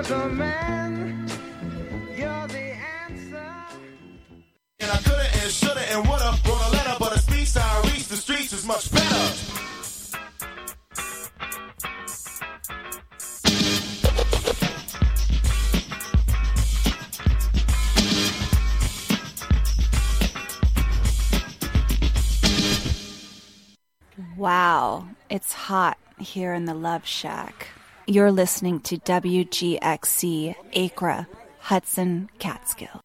the man, you're the answer. And I coulda and shoulda and woulda wrote a letter, but a speech I reached the streets is much better. Wow, it's hot here in the Love Shack. You're listening to WGXC Acra, Hudson, Catskill.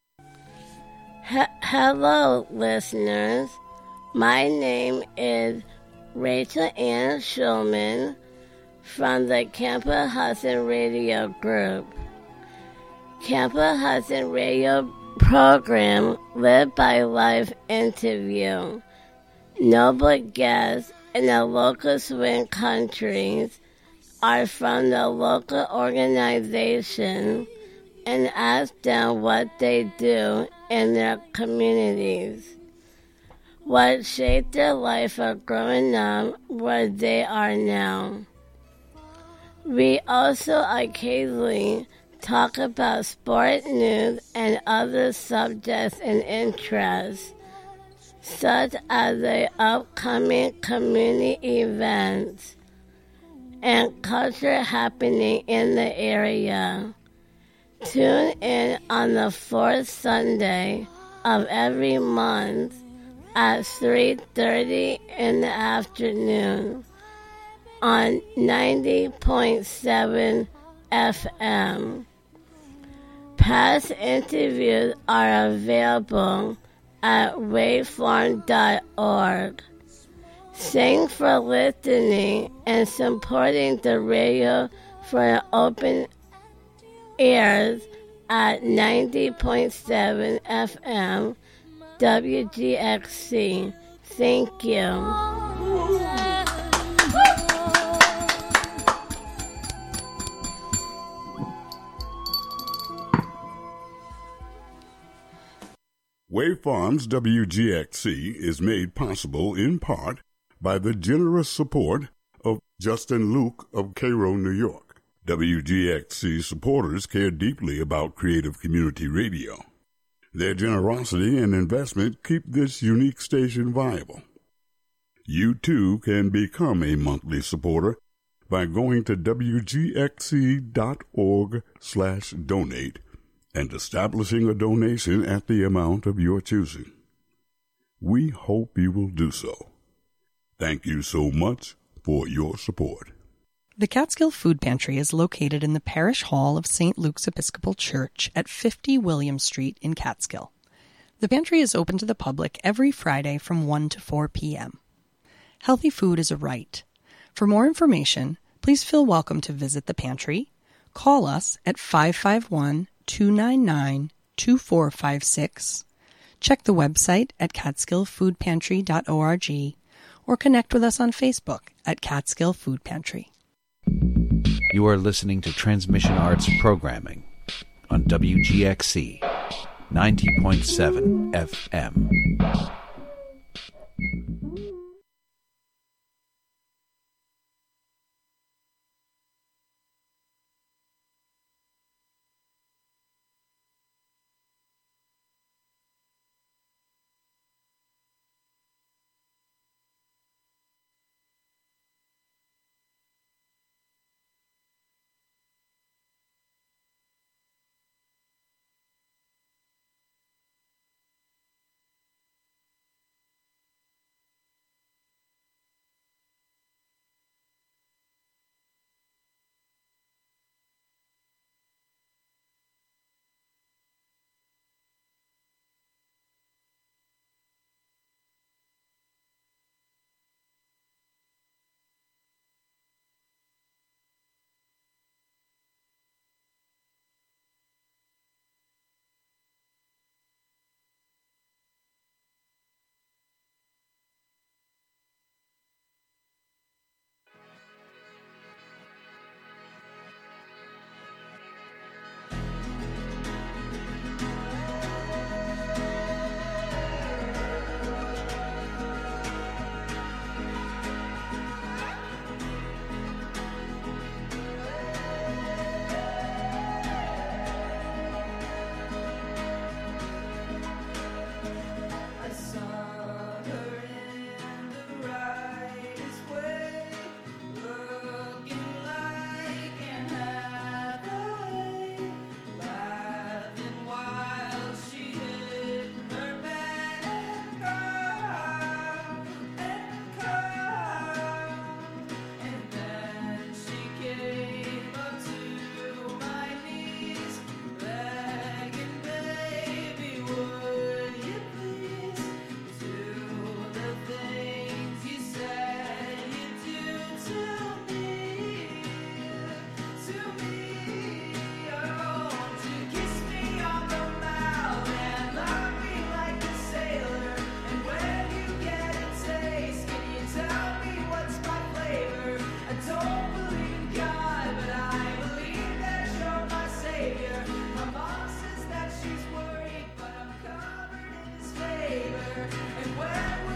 Hello, listeners. My name is Rachel Ann Schulman from the Camper Hudson Radio Group. Camper Hudson Radio program Live by Life interview. Noble guests in the local swing countries are from the local organization and ask them what they do in their communities, what shaped their life of growing up where they are now. We also occasionally talk about sport news and other subjects and interests, such as the upcoming community events and culture happening in the area. Tune in on the fourth Sunday of every month at 3:30 in the afternoon on 90.7 FM. Past interviews are available at waveform.org. Thanks for listening and supporting the radio for open ears at 90.7 FM WGXC. Thank you. Waveforms WGXC is made possible in part by the generous support of Justin Luke of Cairo, New York. WGXC supporters care deeply about creative community radio. Their generosity and investment keep this unique station viable. You too can become a monthly supporter by going to wgxc.org/donate and establishing a donation at the amount of your choosing. We hope you will do so. Thank you so much for your support. The Catskill Food Pantry is located in the Parish Hall of St. Luke's Episcopal Church at 50 William Street in Catskill. The pantry is open to the public every Friday from 1 to 4 p.m. Healthy food is a right. For more information, please feel welcome to visit the pantry. Call us at 551-299-2456. Check the website at catskillfoodpantry.org or connect with us on Facebook at Catskill Food Pantry. You are listening to Transmission Arts Programming on WGXC 90.7 FM.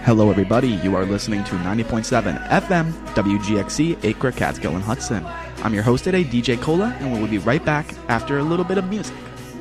Hello, everybody. You are listening to 90.7 FM WGXC Acre, Catskill, and Hudson. I'm your host today, DJ Cola, and we will be right back after a little bit of music.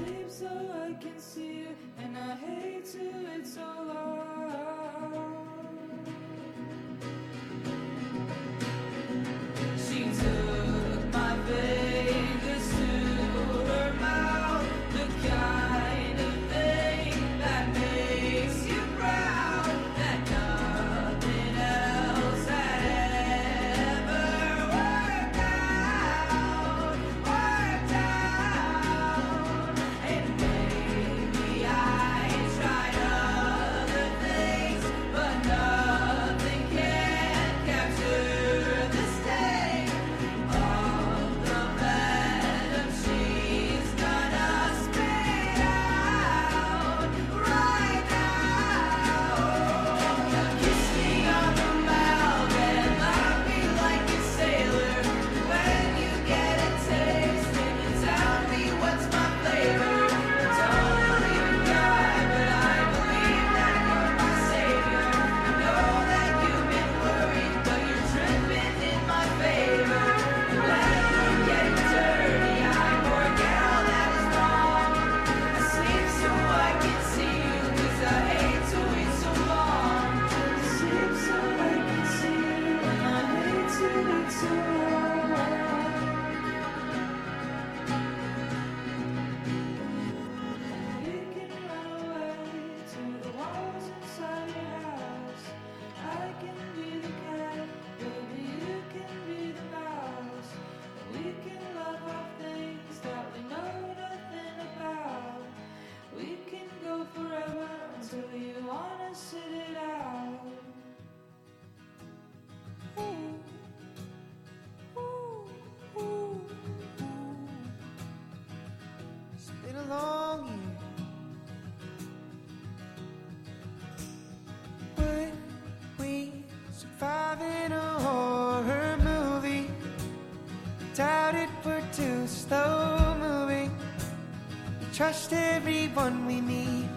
Trust everyone we meet.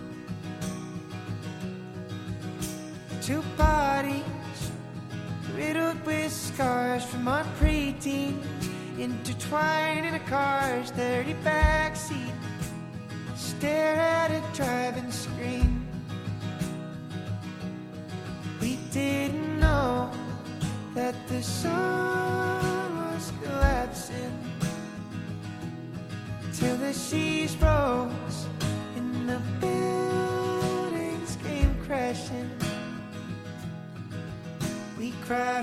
Two bodies riddled with scars from our preteen, intertwined in a car's dirty backseat. Stare at a driving screen. We didn't know that the sun was collapsing till the seas rose and the buildings came crashing. We cried,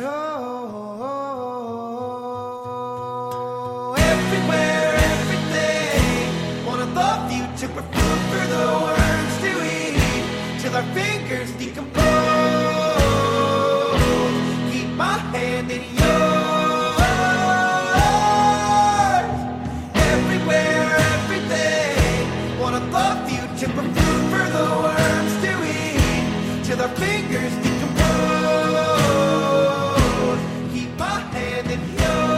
oh, everywhere, everything. One of the future, we're food for the worms to eat till our fingers decompose. Keep my hand in yours. Our fingers decompose. Keep my hand in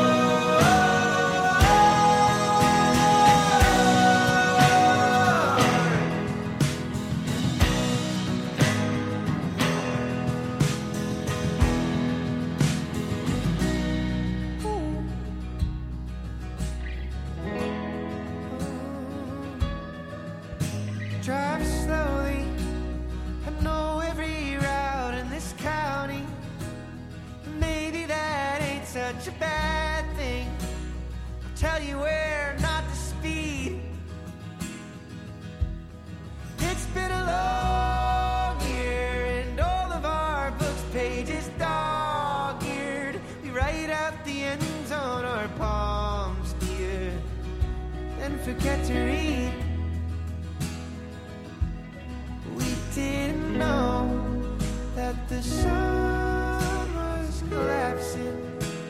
yours. Drive slowly. I know such a bad thing. I'll tell you where not to speed. It's been a long year and all of our books pages dog-eared. We write out the ends on our palms, dear, then forget to read. We didn't know that the sun was collapsing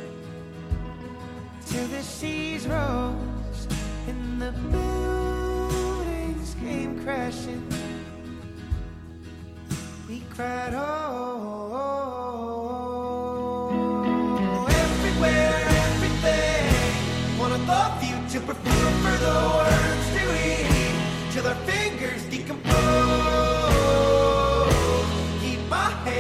till the seas rose and the buildings came crashing. We cried, oh, everywhere, everything. One of the future, we're food for the worms to eat till our fingers decompose. Keep my hand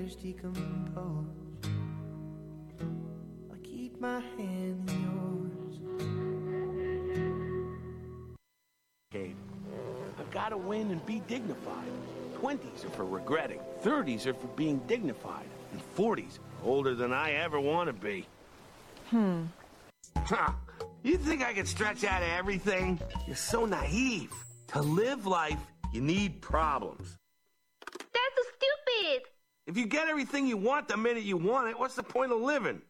flavors decompose. I'll keep my hand in yours. I've got to win and be dignified. 20s are for regretting. 30s are for being dignified. And 40s, older than I ever want to be. Ha! You think I could stretch out of everything? You're so naive. To live life, you need problems. That's so stupid. If you get everything you want the minute you want it, what's the point of living?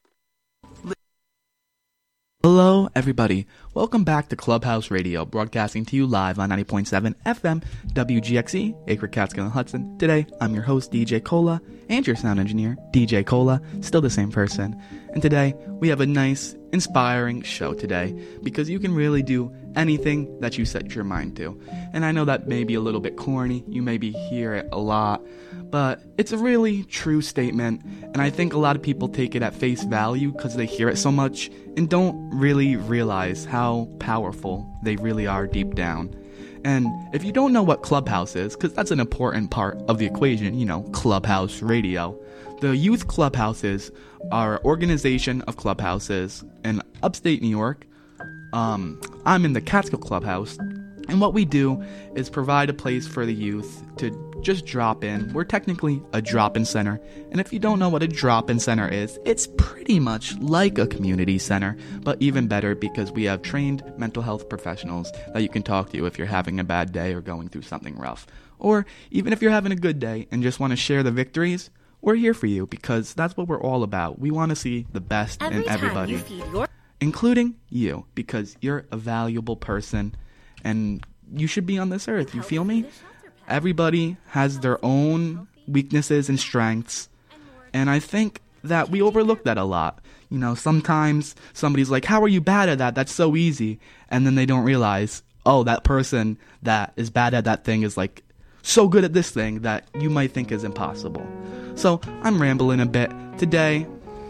Hello, everybody. Welcome back to Clubhouse Radio, broadcasting to you live on 90.7 FM, WGXE, Acre, Catskill, and Hudson. Today, I'm your host, DJ Cola, and your sound engineer, DJ Cola, still the same person. And today, we have a nice, inspiring show today, because you can really do anything that you set your mind to. And I know that may be a little bit corny, you maybe hear it a lot, but it's a really true statement, and I think a lot of people take it at face value because they hear it so much and don't really realize how powerful they really are deep down. And if you don't know what Clubhouse is, because that's an important part of the equation, you know, Clubhouse Radio, the youth clubhouses are an organization of clubhouses in upstate New York. I'm in the Catskill Clubhouse, and what we do is provide a place for the youth to just drop in. We're technically a drop-in center, and if you don't know what a drop-in center is, it's pretty much like a community center, but even better because we have trained mental health professionals that you can talk to if you're having a bad day or going through something rough. Or even if you're having a good day and just want to share the victories, we're here for you because that's what we're all about. We want to see the best in everybody, including you, because you're a valuable person and you should be on this earth. You feel me? Everybody has their own weaknesses and strengths, and I think that we overlook that a lot. You know, sometimes somebody's like, how are you bad at that? That's so easy. And then they don't realize, oh, that person that is bad at that thing is like so good at this thing that you might think is impossible. So I'm rambling a bit today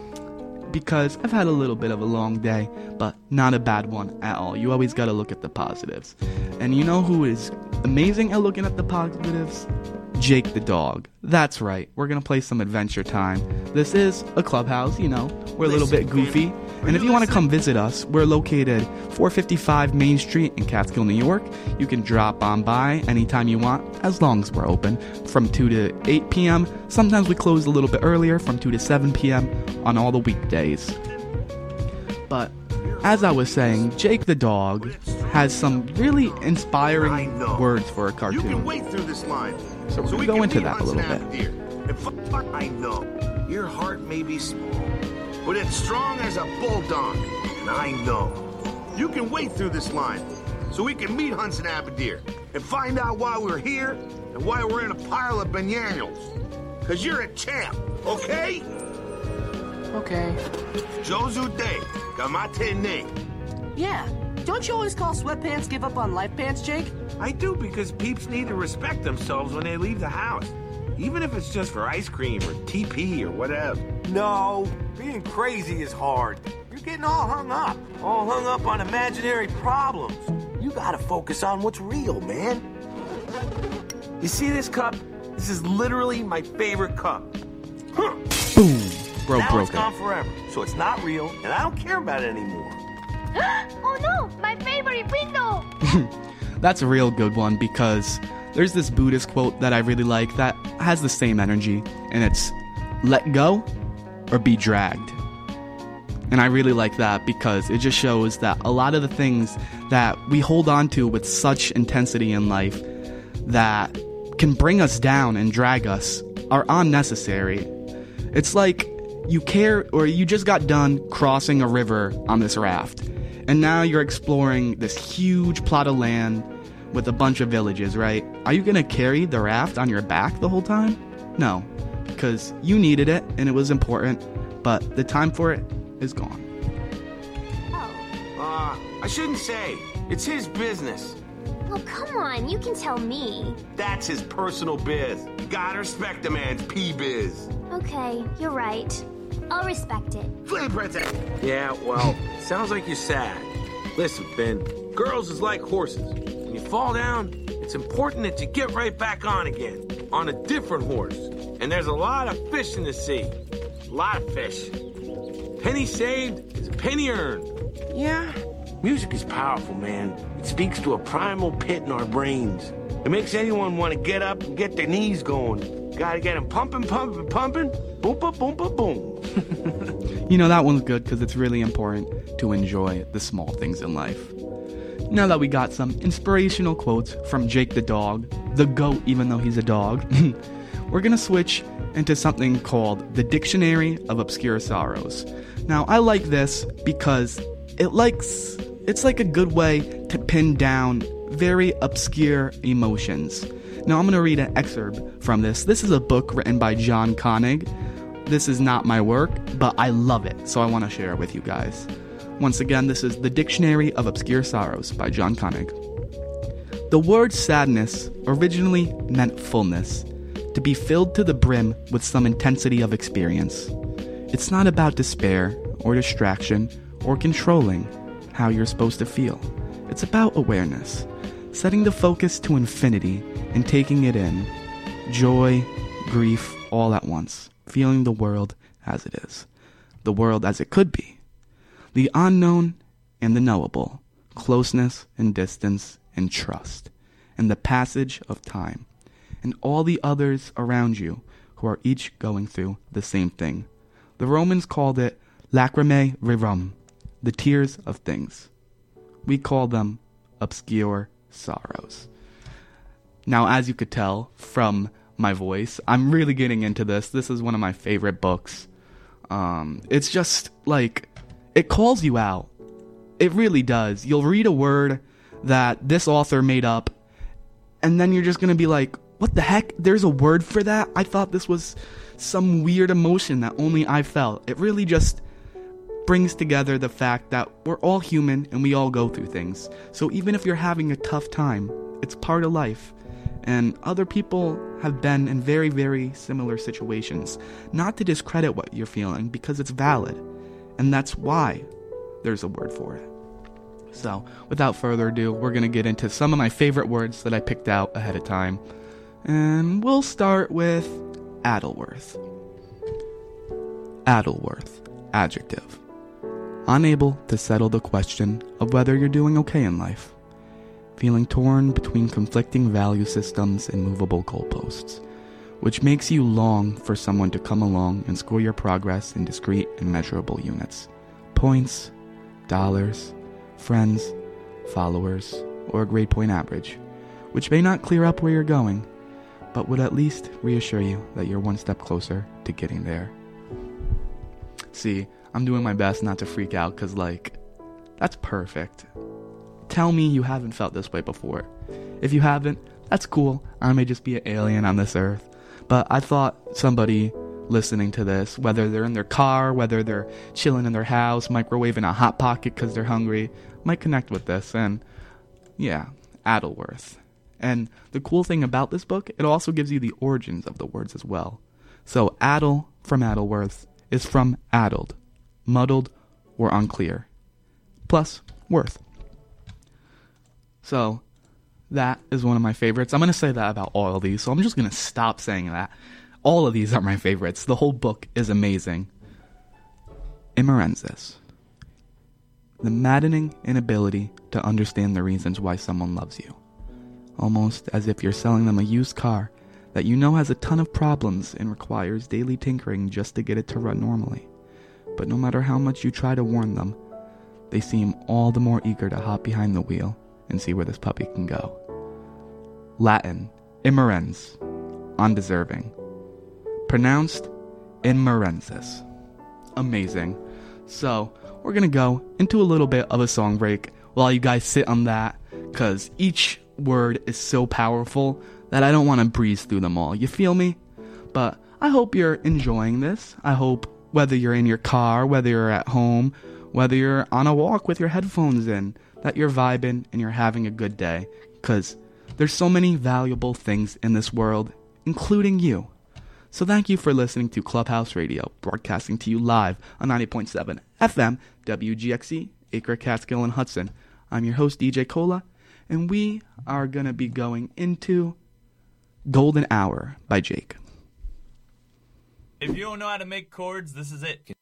because I've had a little bit of a long day, but not a bad one at all. You always gotta look at the positives. And you know who is amazing at looking at the positives? Jake the dog. That's right, we're gonna play some Adventure Time. This is a clubhouse, you know, we're a little bit goofy. And if you want to come visit us, we're located 455 Main Street in Catskill, New York. You can drop on by anytime you want, as long as we're open, from 2 to 8 p.m. Sometimes we close a little bit earlier, from 2 to 7 p.m. on all the weekdays. But as I was saying, Jake the dog has some really inspiring words for a cartoon. You can wait through this line. So we're going to go into that a little bit. I know, your heart may be small, but it's strong as a bulldog, and I know. You can wait through this line, so we can meet Hunts and Abadir, and find out why we're here, and why we're in a pile of bananas. Cause you're a champ, okay? Okay. Josu Day, Gamate Ne. Yeah, don't you always call sweatpants give up on life pants, Jake? I do, because peeps need to respect themselves when they leave the house. Even if it's just for ice cream or TP or whatever. No, being crazy is hard. You're getting all hung up on imaginary problems. You gotta focus on what's real, man. You see this cup? This is literally my favorite cup. Boom. Bro, now broke it's gone forever, so it's not real, and I don't care about it anymore. Oh no, my favorite window! That's a real good one, because there's this Buddhist quote that I really like that has the same energy, and it's, let go or be dragged. And I really like that because it just shows that a lot of the things that we hold on to with such intensity in life that can bring us down and drag us are unnecessary. It's like you just got done crossing a river on this raft, and now you're exploring this huge plot of land with a bunch of villages, right? Are you gonna carry the raft on your back the whole time? No, because you needed it and it was important, but the time for it is gone. I shouldn't say. It's his business. Oh, come on, you can tell me. That's his personal biz. You gotta respect the man's P-biz. Okay, you're right. I'll respect it. Flame princess! Yeah, well, sounds like you're sad. Listen, Finn, girls is like horses. When you fall down, it's important that you get right back on again. On a different horse. And there's a lot of fish in the sea. A lot of fish. Penny saved is a penny earned. Yeah, music is powerful, man. It speaks to a primal pit in our brains. It makes anyone want to get up and get their knees going. Gotta get them pumping, pumping, pumping. Boom, boom, boom, boom, boom. You know, that one's good because it's really important to enjoy the small things in life. Now that we got some inspirational quotes from Jake the dog, the GOAT even though he's a dog, we're going to switch into something called the Dictionary of Obscure Sorrows. Now, I like this because it's like a good way to pin down very obscure emotions. Now, I'm going to read an excerpt from this. This is a book written by John Koenig. This is not my work, but I love it, so I want to share it with you guys. Once again, this is The Dictionary of Obscure Sorrows by John Koenig. The word sadness originally meant fullness, to be filled to the brim with some intensity of experience. It's not about despair or distraction or controlling how you're supposed to feel. It's about awareness, setting the focus to infinity and taking it in. Joy, grief, all at once, feeling the world as it is, the world as it could be. The unknown and the knowable, closeness and distance and trust, and the passage of time, and all the others around you who are each going through the same thing. The Romans called it lacrimae rerum, the tears of things. We call them obscure sorrows. Now, as you could tell from my voice, I'm really getting into this. This is one of my favorite books. It's just like, it calls you out. It really does. You'll read a word that this author made up, and then you're just going to be like, what the heck? There's a word for that? I thought this was some weird emotion that only I felt. It really just brings together the fact that we're all human and we all go through things. So even if you're having a tough time, it's part of life. And other people have been in very, very similar situations. Not to discredit what you're feeling, because it's valid. And that's why there's a word for it. So, without further ado, we're going to get into some of my favorite words that I picked out ahead of time. And we'll start with Addleworth. Addleworth, adjective. Unable to settle the question of whether you're doing okay in life. Feeling torn between conflicting value systems and movable goalposts, which makes you long for someone to come along and score your progress in discrete and measurable units. Points, dollars, friends, followers, or a grade point average, which may not clear up where you're going, but would at least reassure you that you're one step closer to getting there. See, I'm doing my best not to freak out because, that's perfect. Tell me you haven't felt this way before. If you haven't, that's cool. I may just be an alien on this earth. But I thought somebody listening to this, whether they're in their car, whether they're chilling in their house, microwaving a Hot Pocket because they're hungry, might connect with this. And yeah, Addleworth. And the cool thing about this book, it also gives you the origins of the words as well. So addle from Addleworth is from addled, muddled, or unclear. Plus, worth. So that is one of my favorites. I'm going to say that about all of these, so I'm just going to stop saying that. All of these are my favorites. The whole book is amazing. Immorenzis. The maddening inability to understand the reasons why someone loves you. Almost as if you're selling them a used car that you know has a ton of problems and requires daily tinkering just to get it to run normally. But no matter how much you try to warn them, they seem all the more eager to hop behind the wheel and see where this puppy can go. Latin, immorens, undeserving. Pronounced immorenzis. Amazing. So, we're gonna go into a little bit of a song break while you guys sit on that, because each word is so powerful that I don't want to breeze through them all. You feel me? But I hope you're enjoying this. I hope whether you're in your car, whether you're at home, whether you're on a walk with your headphones in, that you're vibing and you're having a good day, because there's so many valuable things in this world, including you. So thank you for listening to Clubhouse Radio, broadcasting to you live on 90.7 FM, WGXC, Acre, Catskill, and Hudson. I'm your host, DJ Cola, and we are going to be going into Golden Hour by Jake. If you don't know how to make chords, this is it.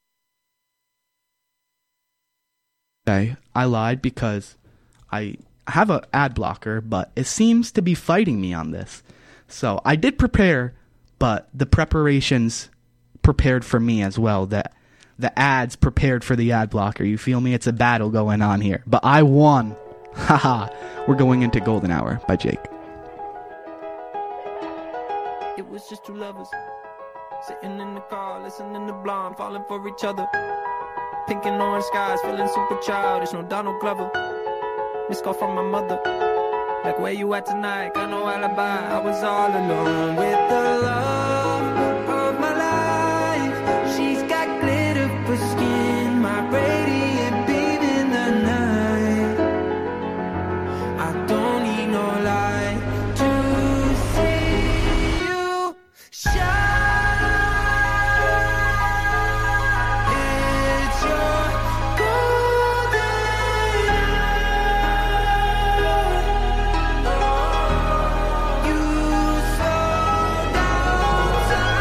Okay, I lied because I have an ad blocker, but it seems to be fighting me on this. So I did prepare, but the preparations prepared for me as well. The ads prepared for the ad blocker. You feel me? It's a battle going on here. But I won. Haha. We're going into Golden Hour by Jake. It was just two lovers sitting in the car, listening to Blonde, falling for each other. Pink and orange skies, feeling super childish. No Donald Glover. Missed call from my mother. Like, where you at tonight? Got no alibi. I was all alone with the love of my life. She's got glitter for skin, my radiant beam in the night. I don't need no light to see you shine. It's your golden hour. You slow down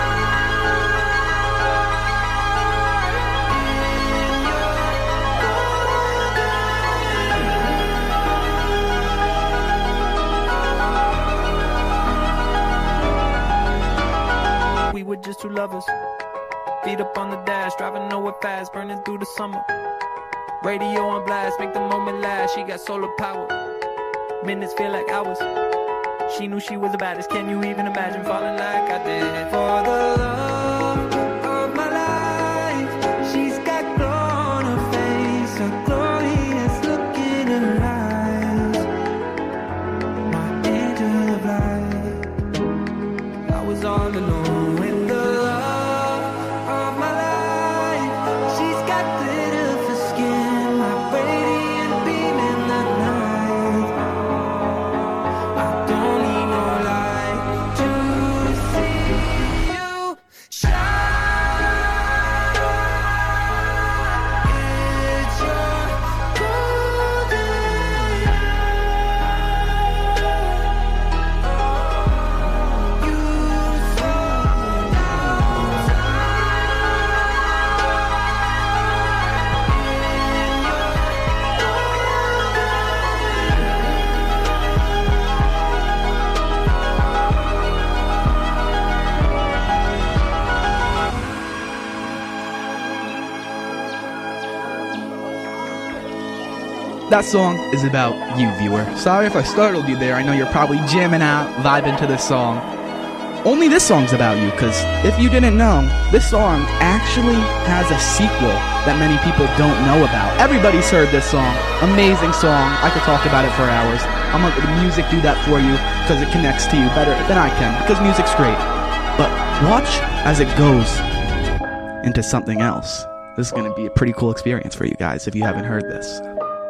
time. We were just two lovers, feet up on the dash, driving nowhere fast, burning through the summer. Radio on blast, make the moment last. She got solar power, minutes feel like hours. She knew she was the baddest. Can you even imagine falling like I did? For the love of my life, she's got glow on her face, a glorious look in her eyes. My angel of light. I was all alone with the love of my life. She's got glitter for skin, my radiant beam in the night. I don't need no light to see you shine. It's your golden hour. You slow down That song is about you, viewer. Sorry if I startled you there. I know you're probably jamming out, vibing to this song. Only this song's about you, because if you didn't know, this song actually has a sequel that many people don't know about. Everybody's heard this song. Amazing song. I could talk about it for hours. I'm gonna let the music do that for you, because it connects to you better than I can, because music's great. But watch as it goes into something else. This is going to be a pretty cool experience for you guys if you haven't heard this.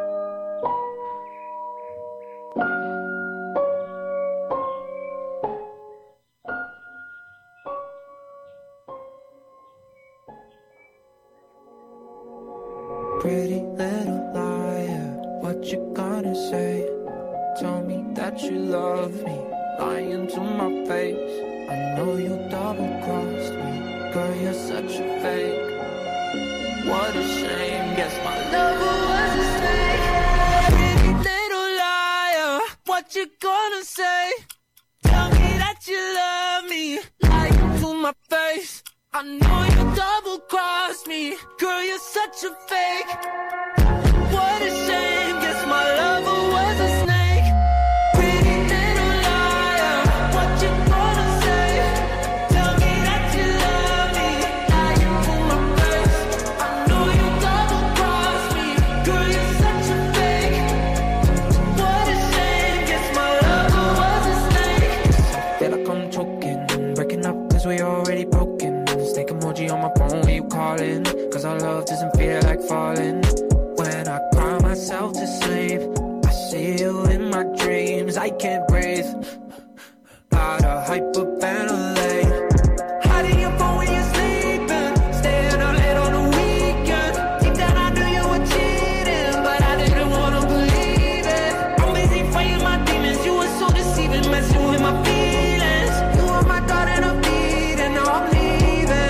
Pretty little liar, what you gonna say? Tell me that you love me, lying to my face. I know you double-crossed me, girl, you're such a fake. What a shame, guess my lover was a snake. Pretty little liar, what you gonna say? Tell me that you love me, lying to my face. I know you double-crossed me, girl, you're such a fake. What a shame, guess my lover was a snake. Pretty little liar, what you gonna say? Tell me that you love me, lying to my face. I know you double-crossed me, girl, you're such a fake. What a shame, guess my lover was a snake. I feel like I'm choking, breaking up cause we already broken. Snake emoji on my phone when you calling, cause our love doesn't feel like falling. When I cry myself to sleep, I see you in my dreams. I can't breathe, gotta hyperventilate. Hiding your phone when you're sleeping, staying up late on the weekend. Deep down I knew you were cheating, but I didn't wanna believe it. I'm busy fighting my demons, you were so deceiving, messing with my feelings. You were my God and a beat, and now I'm leaving.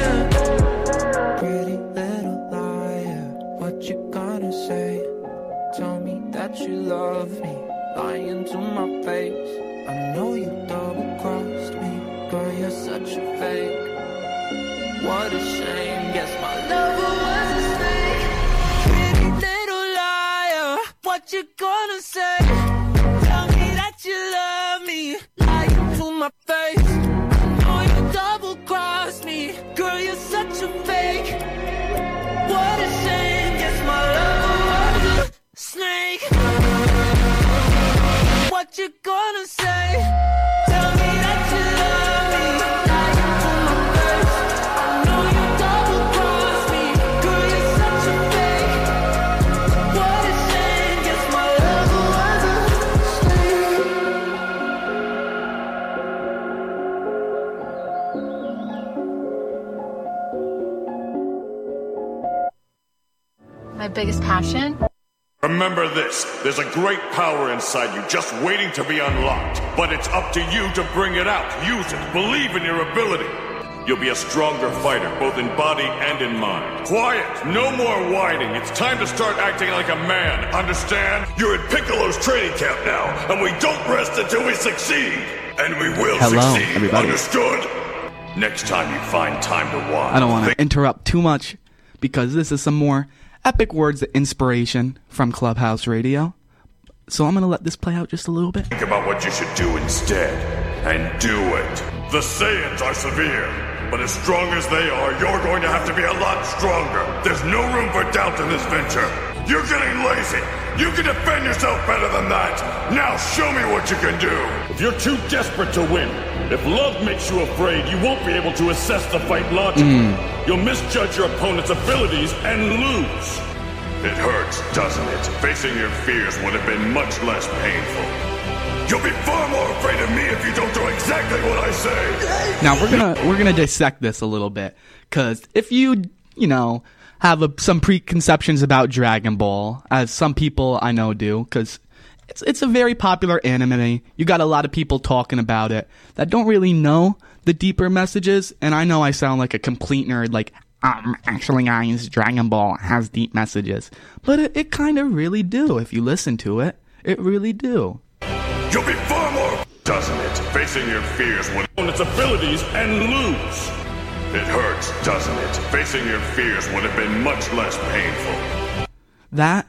tell me that you love me, lying to my face. I know you double-crossed me, girl, you're such a fake. What a shame, guess my lover was a snake. Pretty little liar, what you gonna say? Tell me that you love me, lying to my face. I know you double-crossed me, girl, you're such a fake. What a shame, guess my lover was a snake. What you gonna say? Tell me that you love me, lying to my face. I know you double-crossed me, girl, you're such a fake. What a shame, guess my lover was a snake. My biggest passion? Remember this, there's a great power inside you just waiting to be unlocked. But it's up to you to bring it out, use it, believe in your ability. You'll be a stronger fighter, both in body and in mind. Quiet, no more whining. It's time to start acting like a man, understand? You're at Piccolo's training camp now, and we don't rest until we succeed. And we will succeed, everybody. Understood? Next time you find time to whine. I don't want to interrupt too much because this is some more epic words of inspiration from Clubhouse Radio. So I'm going to let this play out just a little bit. Think about what you should do instead, and do it. The Saiyans are severe, but as strong as they are, you're going to have to be a lot stronger. There's no room for doubt in this venture. You're getting lazy. You can defend yourself better than that. Now show me what you can do. If you're too desperate to win, if love makes you afraid, you won't be able to assess the fight logically. You'll misjudge your opponent's abilities and lose. It hurts, doesn't it? Facing your fears would have been much less painful. You'll be far more afraid of me if you don't do exactly what I say. Now we're gonna dissect this a little bit, because if you have some preconceptions about Dragon Ball, as some people I know do, because it's a very popular anime. You got a lot of people talking about it that don't really know the deeper messages, and I know I sound like a complete nerd, like, actually guys, Dragon Ball has deep messages. But it kind of really do, if you listen to it. It really do. You'll be far more, doesn't it? Facing your fears would own its abilities and lose. It hurts, doesn't it? Facing your fears would have been much less painful. That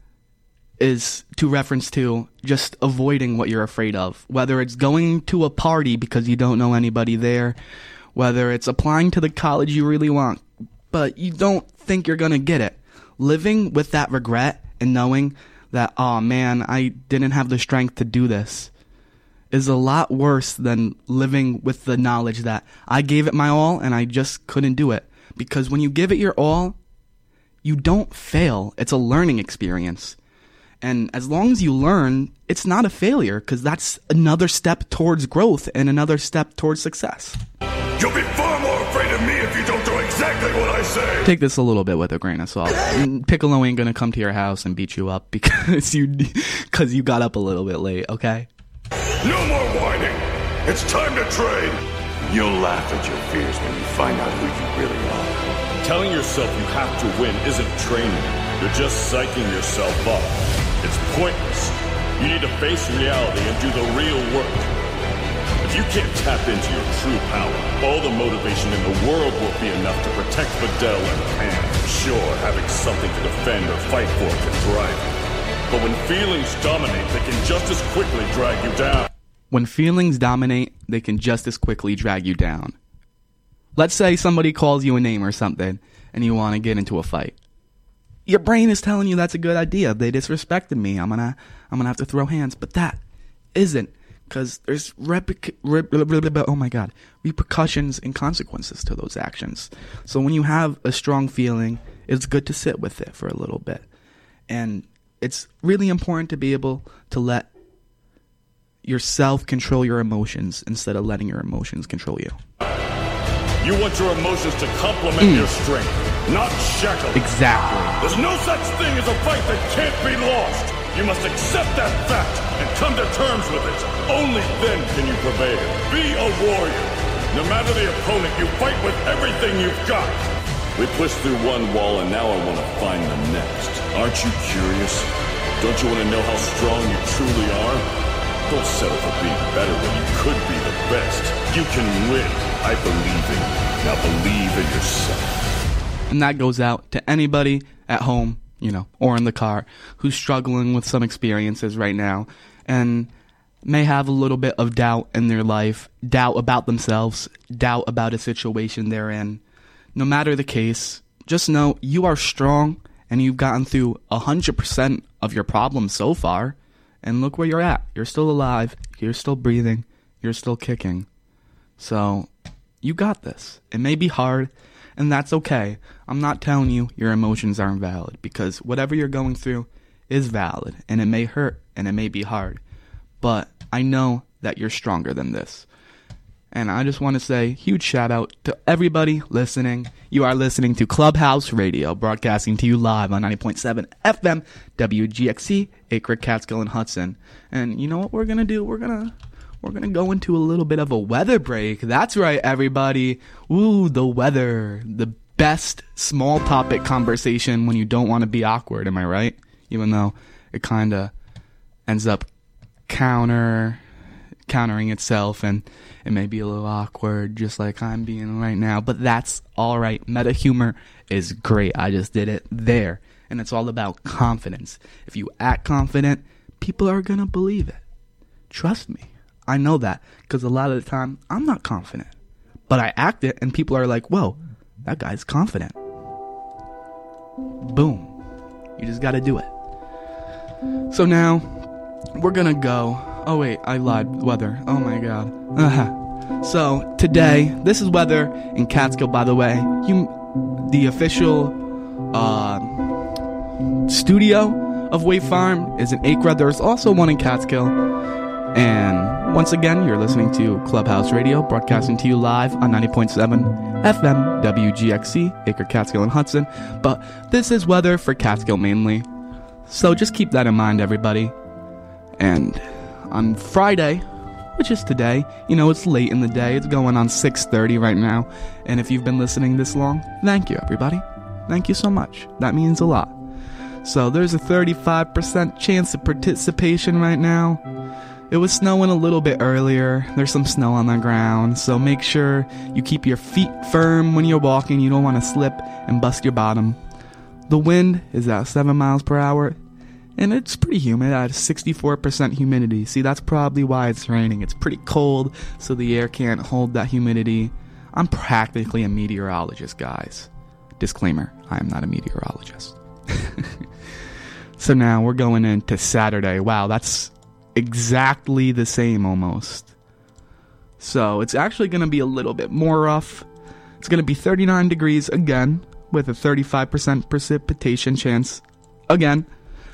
is to reference to just avoiding what you're afraid of. Whether it's going to a party because you don't know anybody there, whether it's applying to the college you really want, but you don't think you're going to get it. Living with that regret and knowing that, oh man, I didn't have the strength to do this, is a lot worse than living with the knowledge that I gave it my all and I just couldn't do it. Because when you give it your all, you don't fail. It's a learning experience. And as long as you learn, it's not a failure, because that's another step towards growth and another step towards success. You'll be far more afraid of me if you don't do exactly what I say. Take this a little bit with a grain of salt. Piccolo ain't gonna come to your house and beat you up because you got up a little bit late, okay? No more whining. It's time to trade. You'll laugh at your fears when you find out who you really are. Telling yourself you have to win isn't training. You're just psyching yourself up. It's pointless. You need to face reality and do the real work. If you can't tap into your true power, all the motivation in the world won't be enough to protect Videl and Pan. Sure, having something to defend or fight for can drive you. But when feelings dominate, they can just as quickly drag you down. When feelings dominate, they can just as quickly drag you down. Let's say somebody calls you a name or something, and you want to get into a fight. Your brain is telling you that's a good idea. They disrespected me. I'm gonna have to throw hands. But that isn't, because there's repercussions and consequences to those actions. So when you have a strong feeling, it's good to sit with it for a little bit. And it's really important to be able to let yourself control your emotions instead of letting your emotions control you. You want your emotions to complement your strength, not shackle. Exactly. There's no such thing as a fight that can't be lost. You must accept that fact and come to terms with it. Only then can you prevail. Be a warrior. No matter the opponent, you fight with everything you've got. We pushed through one wall and now I want to find the next. Aren't you curious? Don't you want to know how strong you truly are? Don't settle for being better when you could be the best. You can win. I believe in you. Now believe in yourself. And that goes out to anybody at home, or in the car, who's struggling with some experiences right now and may have a little bit of doubt in their life, doubt about themselves, doubt about a situation they're in. No matter the case, just know you are strong and you've gotten through 100% of your problems so far. And look where you're at. You're still alive. You're still breathing. You're still kicking. So you got this. It may be hard, and that's okay. I'm not telling you your emotions aren't valid, because whatever you're going through is valid, and it may hurt, and it may be hard. But I know that you're stronger than this. And I just want to say huge shout out to everybody listening. You are listening to Clubhouse Radio, broadcasting to you live on 90.7 FM, WGXC, Acre, Catskill, and Hudson. And you know what we're going to do? We're going to go into a little bit of a weather break. That's right, everybody. Ooh, the weather. The best small topic conversation when you don't want to be awkward, am I right? Even though it kind of ends up countering itself, and it may be a little awkward, just like I'm being right now, but that's all right. Meta humor is great. I just did it there, and it's all about confidence. If you act confident, people are gonna believe it. Trust me, I know that, because a lot of the time I'm not confident, but I act it, and people are like, "Whoa, that guy's confident." Boom, you just gotta do it. So now we're gonna go. Oh wait, I lied. Weather. Oh my god. So today, this is weather in Catskill, by the way. The official studio of Wave Farm is in Acre. There's also one in Catskill. And once again, you're listening to Clubhouse Radio, broadcasting to you live on 90.7 FM, WGXC, Acre, Catskill, and Hudson. But this is weather for Catskill mainly. So just keep that in mind, everybody. And on Friday, which is today, it's late in the day. It's going on 6:30 right now. And if you've been listening this long, thank you, everybody. Thank you so much. That means a lot. So there's a 35% chance of participation right now. It was snowing a little bit earlier. There's some snow on the ground. So make sure you keep your feet firm when you're walking. You don't want to slip and bust your bottom. The wind is at 7 miles per hour. And it's pretty humid at 64% humidity. See, that's probably why it's raining. It's pretty cold, so the air can't hold that humidity. I'm practically a meteorologist, guys. Disclaimer, I am not a meteorologist. So now we're going into Saturday. Wow, that's exactly the same almost. So it's actually going to be a little bit more rough. It's going to be 39 degrees again, with a 35% precipitation chance again.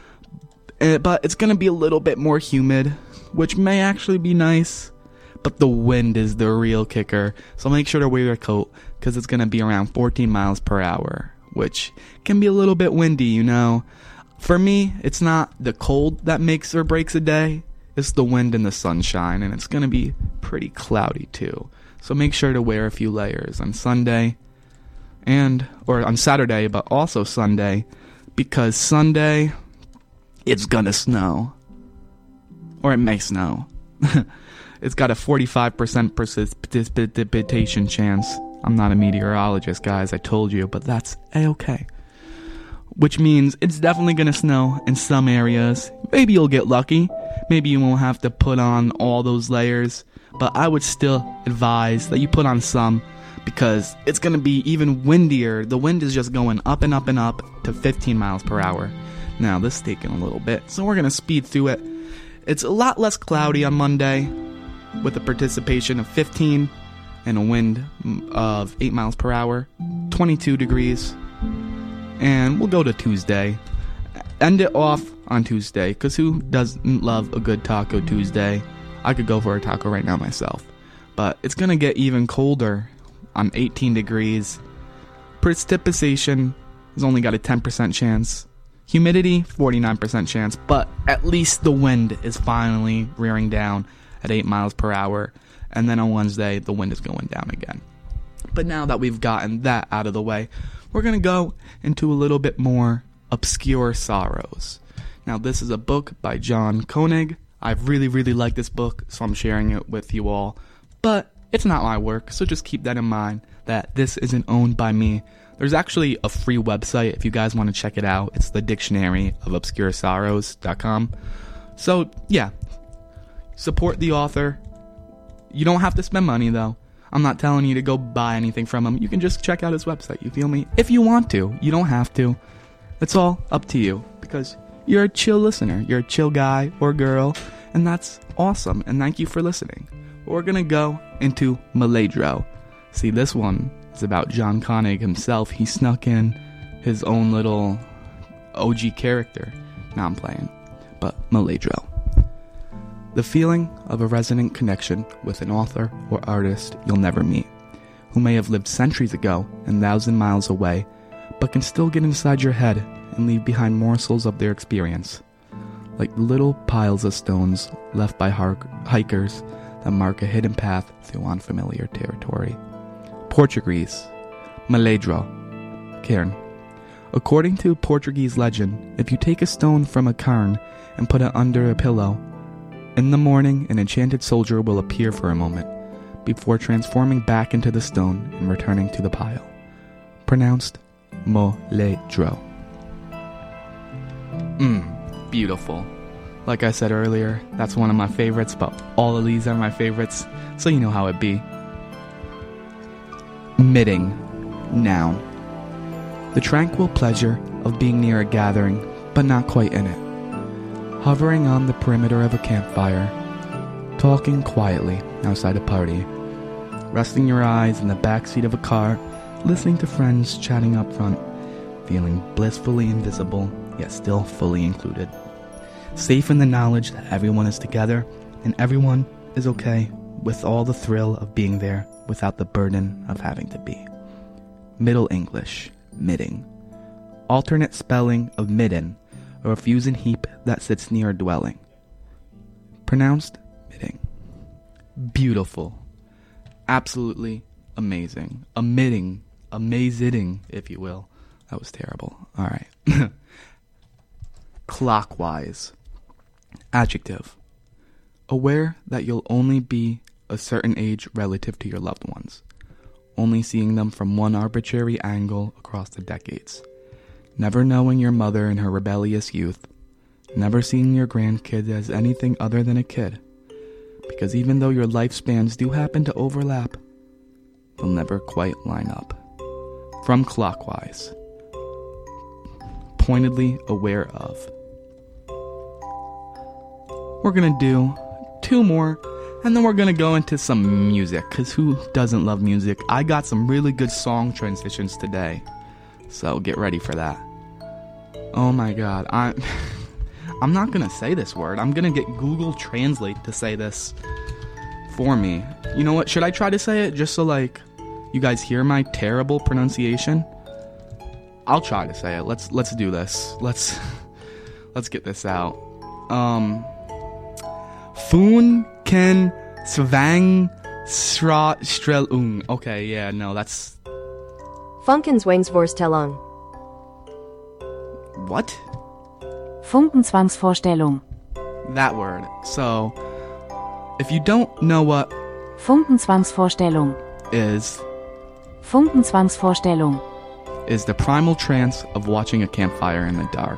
But it's going to be a little bit more humid, which may actually be nice. But the wind is the real kicker. So make sure to wear your coat, because it's going to be around 14 miles per hour, which can be a little bit windy, For me, it's not the cold that makes or breaks a day. It's the wind and the sunshine, and it's going to be pretty cloudy too. So make sure to wear a few layers on Sunday, or on Saturday, but also Sunday, because Sunday, it's gonna snow. Or it may snow. It's got a 45% precipitation chance. I'm not a meteorologist, guys, I told you, but that's a-okay. Which means it's definitely gonna snow in some areas. Maybe you'll get lucky. Maybe you won't have to put on all those layers. But I would still advise that you put on some, because it's gonna be even windier. The wind is just going up and up and up to 15 miles per hour. Now, this is taking a little bit, so we're going to speed through it. It's a lot less cloudy on Monday, with a participation of 15 and a wind of 8 miles per hour, 22 degrees. And we'll go to Tuesday. End it off on Tuesday, because who doesn't love a good Taco Tuesday? I could go for a taco right now myself. But it's going to get even colder on 18 degrees. Precipitation has only got a 10% chance. Humidity, 49% chance, but at least the wind is finally rearing down at 8 miles per hour. And then on Wednesday, the wind is going down again. But now that we've gotten that out of the way, we're going to go into a little bit more obscure sorrows. Now, this is a book by John Koenig. I really, really like this book, so I'm sharing it with you all. But it's not my work, so just keep that in mind, that this isn't owned by me. There's actually a free website if you guys want to check it out. It's the Dictionary of Obscure Sorrows.com. So, yeah, support the author. You don't have to spend money, though. I'm not telling you to go buy anything from him. You can just check out his website, you feel me? If you want to. You don't have to. It's all up to you, because you're a chill listener. You're a chill guy or girl, and that's awesome, and thank you for listening. We're going to go into Maledro. See, this one is about John Koenig himself. He snuck in his own little OG character. Now I'm playing. But Maledro. The feeling of a resonant connection with an author or artist you'll never meet, who may have lived centuries ago and 1,000 miles away, but can still get inside your head and leave behind morsels of their experience, like little piles of stones left by hikers that mark a hidden path through unfamiliar territory. Portuguese, Maledro, cairn. According to Portuguese legend, if you take a stone from a cairn and put it under a pillow, in the morning an enchanted soldier will appear for a moment, before transforming back into the stone and returning to the pile. Pronounced Moledro. Beautiful. Like I said earlier, that's one of my favorites, but all of these are my favorites, so you know how it be. Mitting. Noun. The tranquil pleasure of being near a gathering, but not quite in it. Hovering on the perimeter of a campfire, talking quietly outside a party, resting your eyes in the backseat of a car, listening to friends chatting up front, feeling blissfully invisible, yet still fully included. Safe in the knowledge that everyone is together and everyone is okay, with all the thrill of being there without the burden of having to be. Middle English, mitting. Alternate spelling of midden, a refusing heap that sits near a dwelling. Pronounced mitting. Beautiful. Absolutely amazing. Amazing, if you will. That was terrible. Alright. Clockwise. Adjective. Aware that you'll only be a certain age relative to your loved ones, only seeing them from one arbitrary angle across the decades. Never knowing your mother in her rebellious youth, never seeing your grandkids as anything other than a kid, because even though your lifespans do happen to overlap, they'll never quite line up. From Clockwise. Pointedly aware of. We're gonna do 2 more, and then we're gonna go into some music, because who doesn't love music? I got some really good song transitions today, so get ready for that. Oh my god, I'm not gonna say this word. I'm gonna get Google Translate to say this for me. You know what, should I try to say it just so like you guys hear my terrible pronunciation? I'll try to say it. Let's do this. Let's get this out. Fun ken svang strelung. Okay, yeah, no, that's Funkenswangsvorstellung. What? Funkenzwangsvorstellung. That word. So, if you don't know what Funkenzwangsvorstellung is the primal trance of watching a campfire in the dark.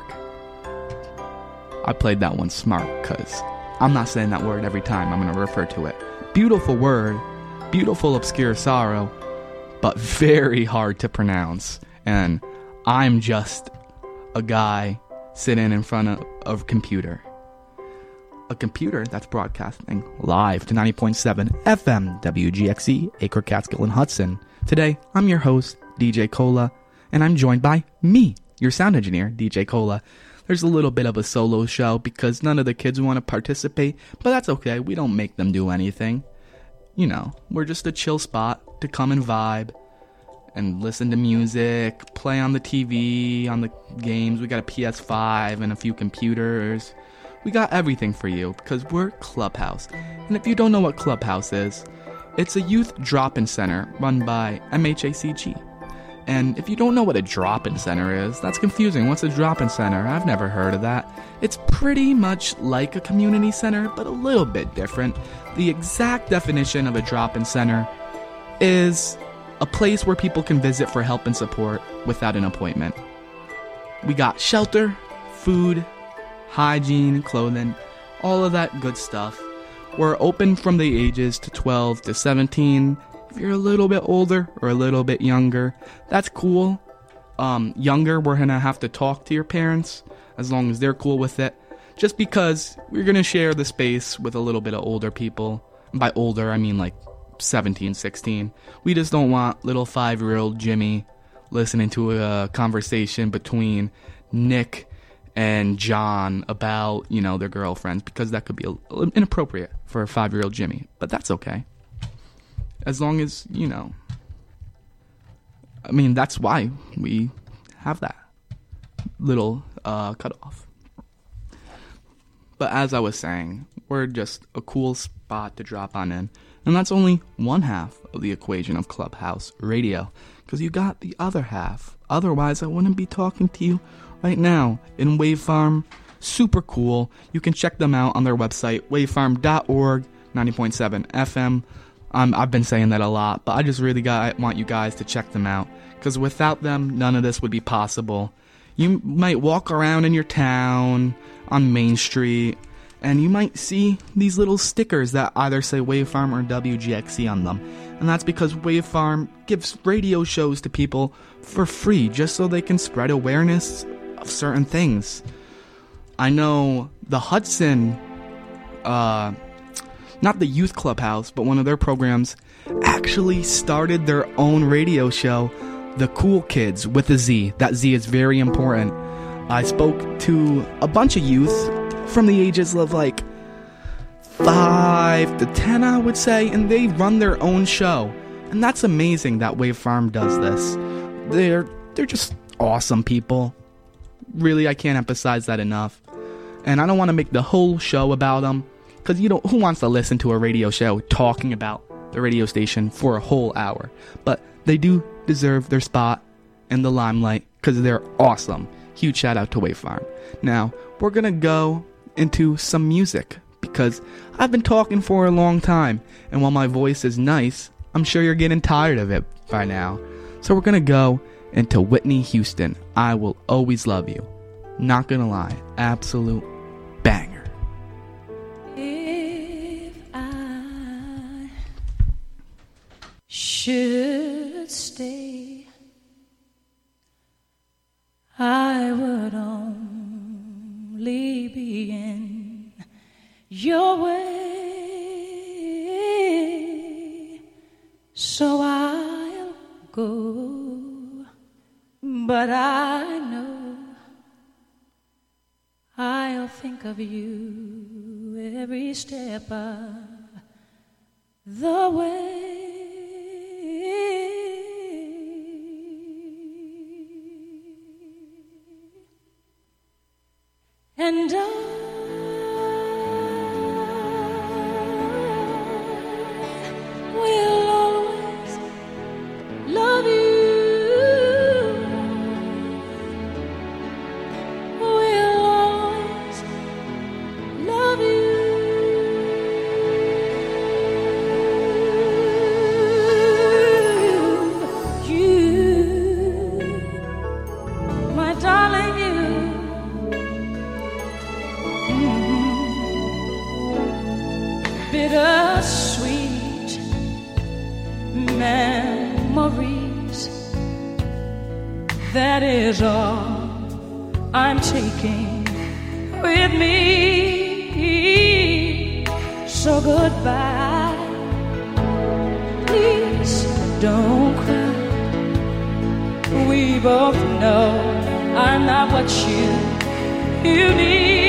I played that one smart, because I'm not saying that word every time I'm going to refer to it. Beautiful word, beautiful obscure sorrow, but very hard to pronounce. And I'm just a guy sitting in front of a computer. A computer that's broadcasting live to 90.7 FM WGXC, Acre, Catskill, and Hudson. Today, I'm your host, DJ Cola, and I'm joined by me, your sound engineer, DJ Cola. There's a little bit of a solo show because none of the kids want to participate, but that's okay. We don't make them do anything. You know, we're just a chill spot to come and vibe and listen to music, play on the TV, on the games. We got a PS5 and a few computers. We got everything for you because we're Clubhouse. And if you don't know what Clubhouse is, it's a youth drop-in center run by MHACG. And if you don't know what a drop-in center is, that's confusing. What's a drop-in center? I've never heard of that. It's pretty much like a community center, but a little bit different. The exact definition of a drop-in center is a place where people can visit for help and support without an appointment. We got shelter, food, hygiene, clothing, all of that good stuff. We're open from the ages to 12 to 17. If you're a little bit older or a little bit younger, that's cool. Younger, we're going to have to talk to your parents as long as they're cool with it. Just because we're going to share the space with a little bit of older people. And by older, I mean like 17, 16. We just don't want little 5-year-old Jimmy listening to a conversation between Nick and John about, their girlfriends, because that could be inappropriate for a 5-year-old Jimmy. But that's okay. As long as, that's why we have that little cutoff. But as I was saying, we're just a cool spot to drop on in. And that's only one half of the equation of Clubhouse Radio, because you got the other half. Otherwise, I wouldn't be talking to you right now in Wavefarm. Super cool. You can check them out on their website, wavefarm.org, 90.7 FM. I've been saying that a lot, but I just really want you guys to check them out, because without them, none of this would be possible. You might walk around in your town on Main Street, and you might see these little stickers that either say Wavefarm or WGXC on them. And that's because Wavefarm gives radio shows to people for free, just so they can spread awareness of certain things. I know the Hudson, not the Youth Clubhouse, but one of their programs, actually started their own radio show, The Cool Kids, with a Z. That Z is very important. I spoke to a bunch of youth from the ages of 5 to 10, I would say, and they run their own show. And that's amazing that Wavefarm does this. They're just awesome people. Really, I can't emphasize that enough. And I don't want to make the whole show about them, because who wants to listen to a radio show talking about the radio station for a whole hour? But they do deserve their spot in the limelight, because they're awesome. Huge shout out to Wavefarm. Now, we're going to go into some music, because I've been talking for a long time, and while my voice is nice, I'm sure you're getting tired of it by now. So we're going to go into Whitney Houston, I Will Always Love You. Not gonna lie, absolute banger. If I should stay, I would only be in your way, so I'll go, but I know I'll think of you every step of the way. And I will always love you. Bittersweet memories, that is all I'm taking with me. So goodbye, please don't cry. We both know I'm not what you need.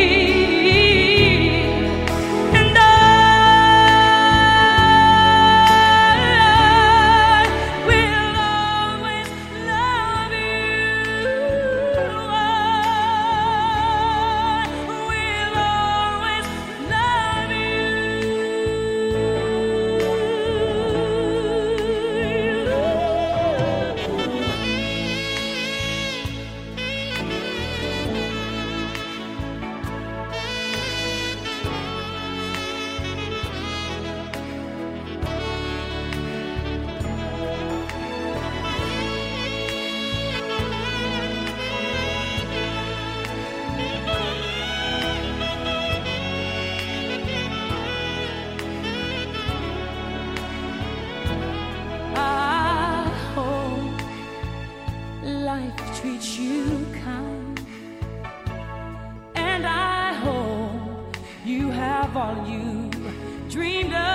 of all you dreamed of.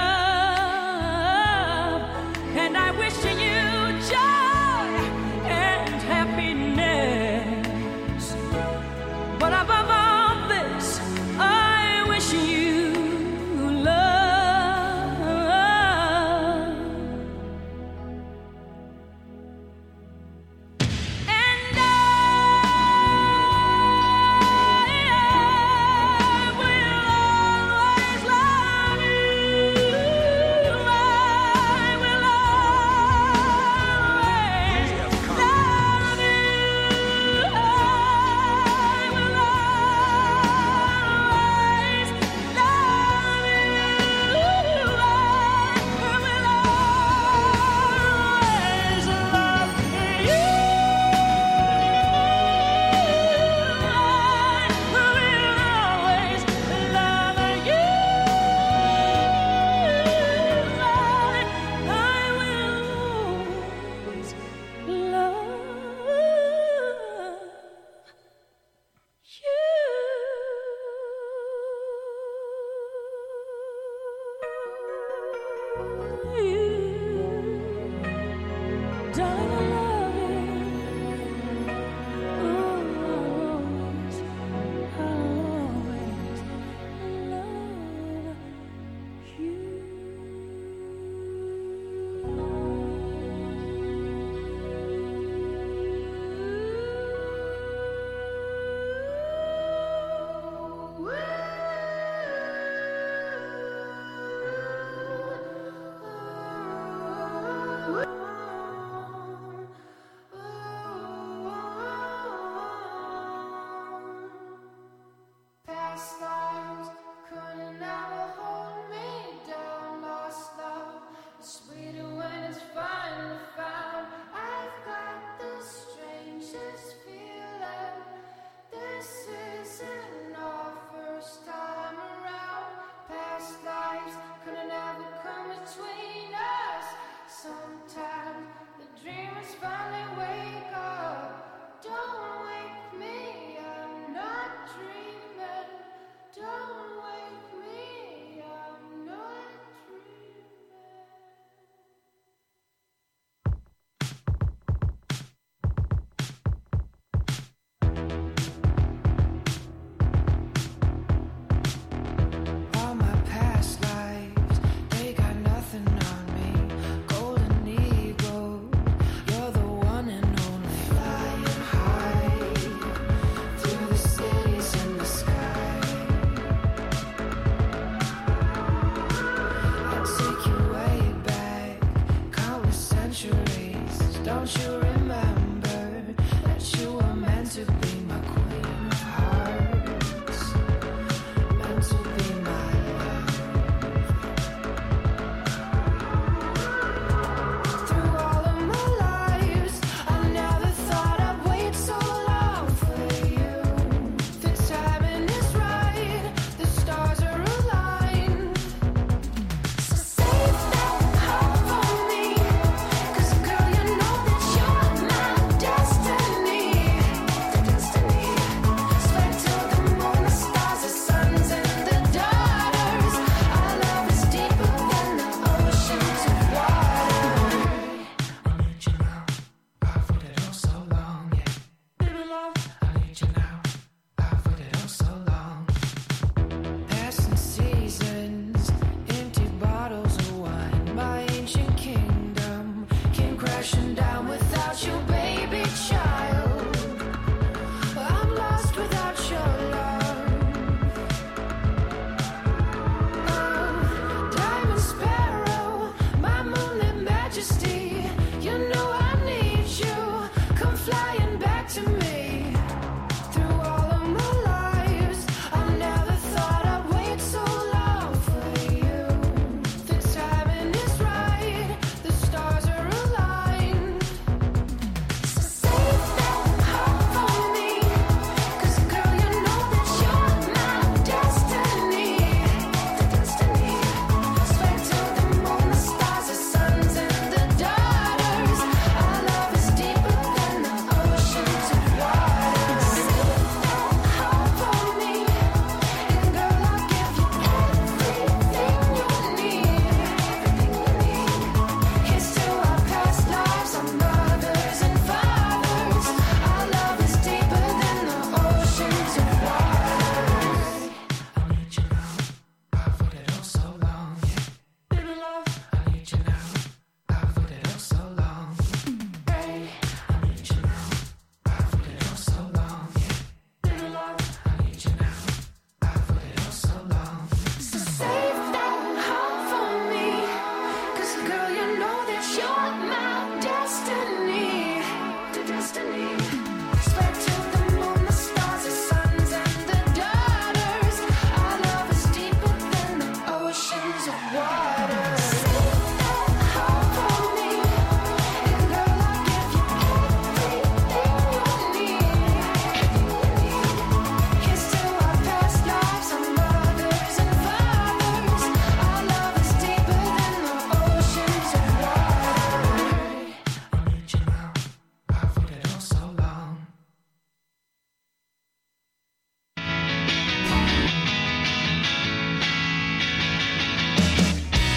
And I wish you joy and happiness. But above all this, I wish you love. And I will always love you. I will always love you. I will always love you.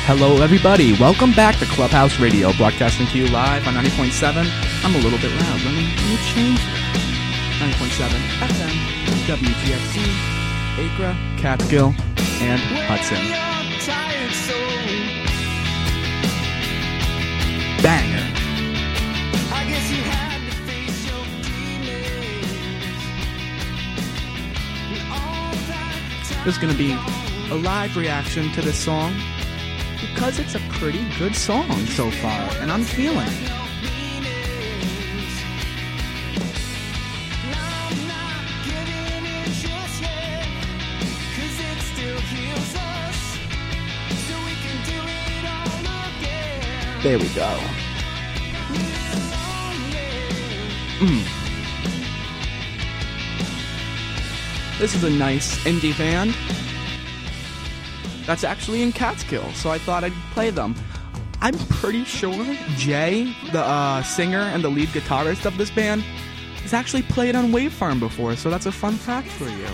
Hello, everybody. Welcome back to Clubhouse Radio, broadcasting to you live on 90.7. I'm a little bit loud. Let me change it. 90.7 FM, WGXC, Acra, Catskill, and Hudson. Banger. There's going to be a live reaction to this song because it's a pretty good song so far, and I'm feeling it. There we go. This is a nice indie band that's actually in Catskill, so I thought I'd play them. I'm pretty sure Jay, the singer and the lead guitarist of this band, has actually played on Wavefarm before, so that's a fun fact for you.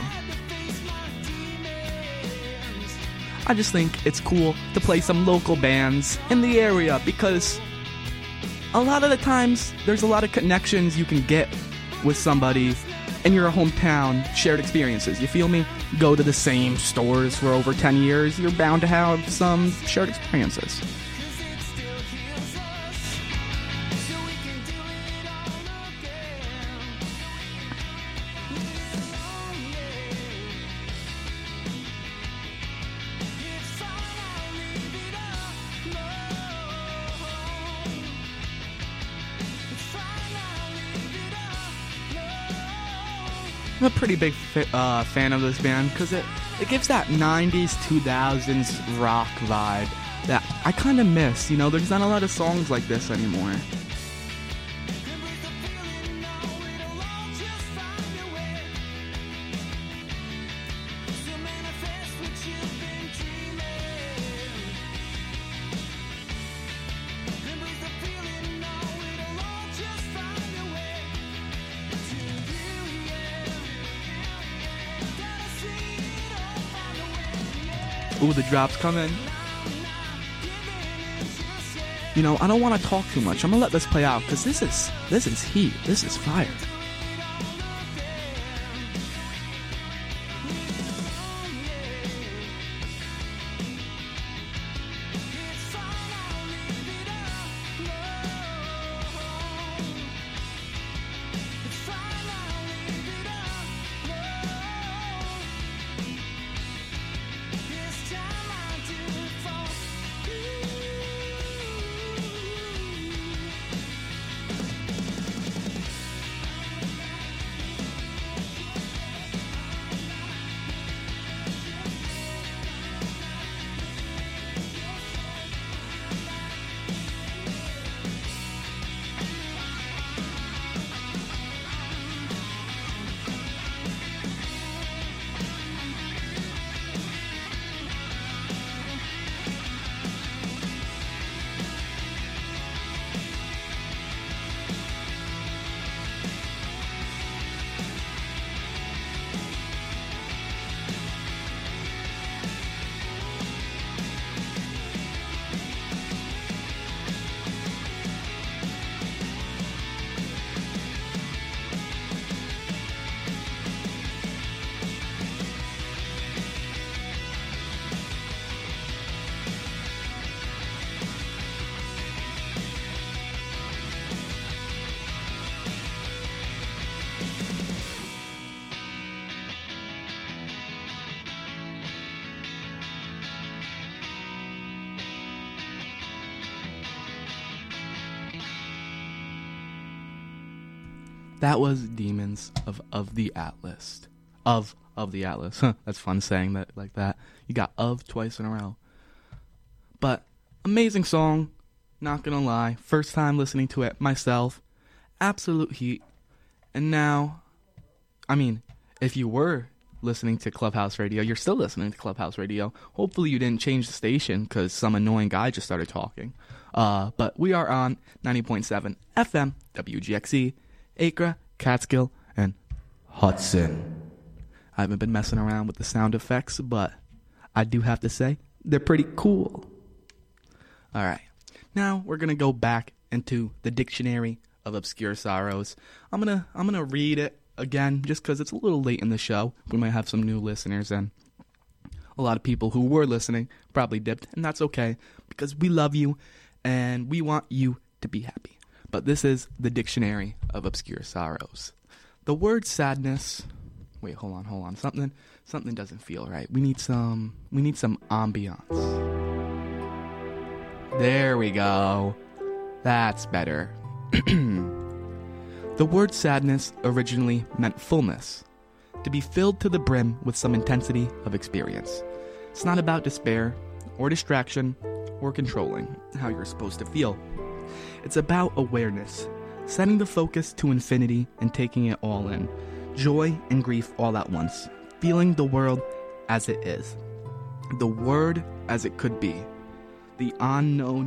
I just think it's cool to play some local bands in the area because a lot of the times there's a lot of connections you can get with somebody in your hometown, shared experiences. You feel me? Go to the same stores for over 10 years, you're bound to have some shared experiences. I'm a pretty big fan of this band because it gives that 90s, 2000s rock vibe that I kind of miss. You know, there's not a lot of songs like this anymore. Ooh, the drop's coming. You know, I don't want to talk too much. I'm gonna let this play out because this is heat. This is fire. That was Demons of the Atlas. Of the Atlas. That's fun saying that like that. You got of twice in a row. But amazing song, not gonna lie. First time listening to it myself. Absolute heat. And now, I mean, if you were listening to Clubhouse Radio, you're still listening to Clubhouse Radio. Hopefully you didn't change the station because some annoying guy just started talking. But we are on 90.7 FM, WGXC, Acra, Catskill, and Hudson. I haven't been messing around with the sound effects, but I do have to say, they're pretty cool. All right. Now we're going to go back into the Dictionary of Obscure Sorrows. I'm going to read it again just because it's a little late in the show. We might have some new listeners, and a lot of people who were listening probably dipped, and that's okay because we love you and we want you to be happy. But this is the Dictionary of Obscure Sorrows. The word sadness. Wait, hold on. Something doesn't feel right. We need some ambiance. There we go. That's better. The word sadness originally meant fullness, to be filled to the brim with some intensity of experience. It's not about despair or distraction or controlling how you're supposed to feel. It's about awareness, setting the focus to infinity and taking it all in. Joy and grief all at once, feeling the world as it is, the word as it could be, the unknown